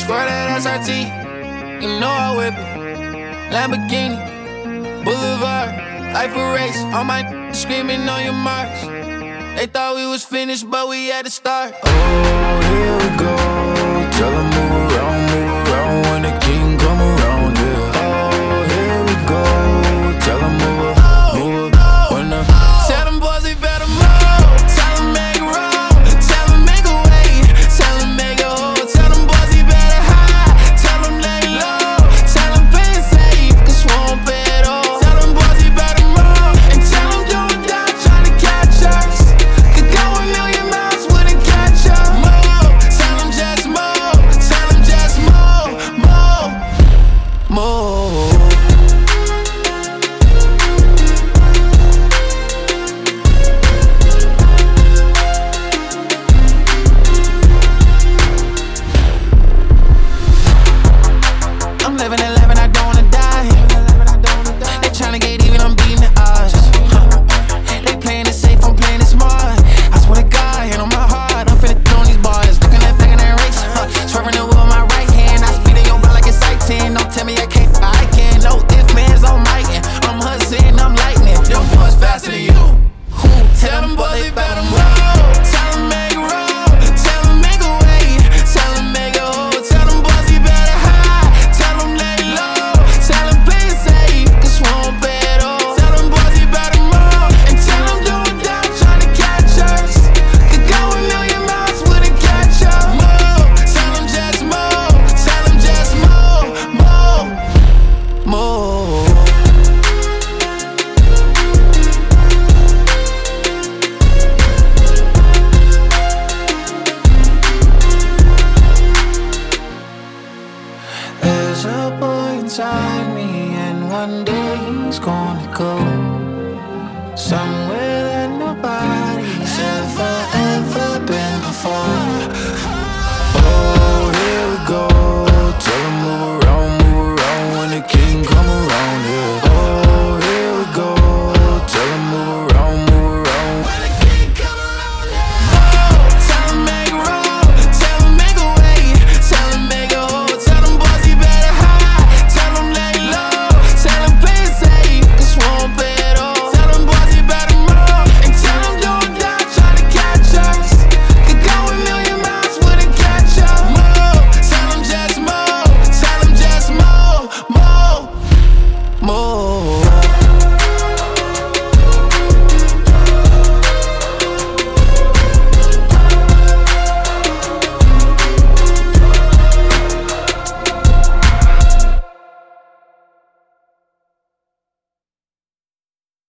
Squirt that SRT, you know I whip it. Lamborghini, Boulevard, life a race. All my screaming on your marks. They thought we was finished, but we had to start. Oh, here we go. Tell them move around when the king come around, yeah. Oh, here we go. Tell them move when the Tell them boys they better move. Tell them make it roll. Tell them make a way. Tell them make a hole. Tell them boys they better hide. Tell them lay low. Tell them play it safe, cause we won't pay it all. Tell them boys they better move. And tell them don't die trying to catch us. Could go a million miles, wouldn't catch up. Move. Tell them just move. Tell them just move. Move. I'm living and loving, I don't wanna die. They tryna get even, I'm beating the odds. They playing it safe, I'm playing it smart. I swear to God, hand on my heart, I'm finna on these bars. Looking at back in that race, swerving the wheel with my right hand. I speed in your block like it's sight 10. Don't tell me I can't, I can. No if, man's on mic. I'm hustling, I'm lightning. Them boys faster than you. Tell them boys they better move. Tell them make it roll. Tell them make a way. Tell them make a hole. Tell them boys they better hide. Tell them lay low. Tell them play it safe, cause we won't pay it all. Tell them boys they better move. And tell them don't die trying to catch us. Could go a million miles, wouldn't catch up. Move. Tell them just move. Tell them just move. Move. There's a boy inside me, and one day he's gonna go somewhere that nobody